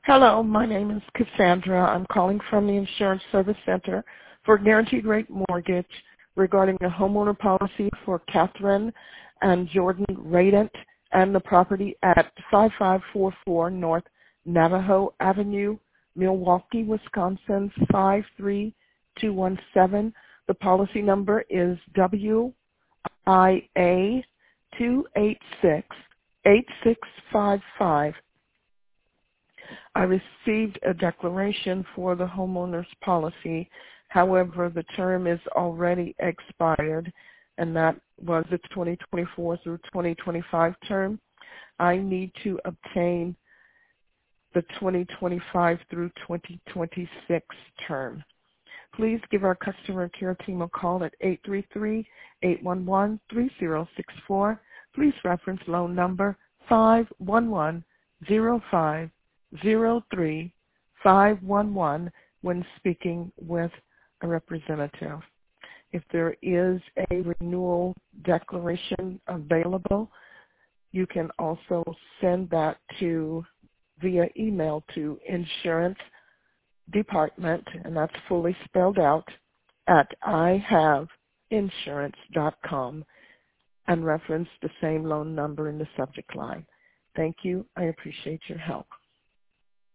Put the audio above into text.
Hello, my name is Cassandra. I'm calling from the Insurance Service Center for Guaranteed Rate Mortgage regarding a homeowner policy for Catherine and Jordan Radent and the property at 5544 North Navajo Avenue, Milwaukee, Wisconsin 53217. The policy number is WIA 2868655. I received a declaration for the homeowner's policy. However, the term is already expired, and that was the 2024 through 2025 term. I need to obtain the 2025 through 2026 term. Please give our customer care team a call at 833-811-3064. Please reference loan number 511-05-03-511 when speaking with a representative. If there is a renewal declaration available, you can also send that via email to insurance department, and that's fully spelled out, at ihaveinsurance.com, and reference the same loan number in the subject line. Thank you. I appreciate your help.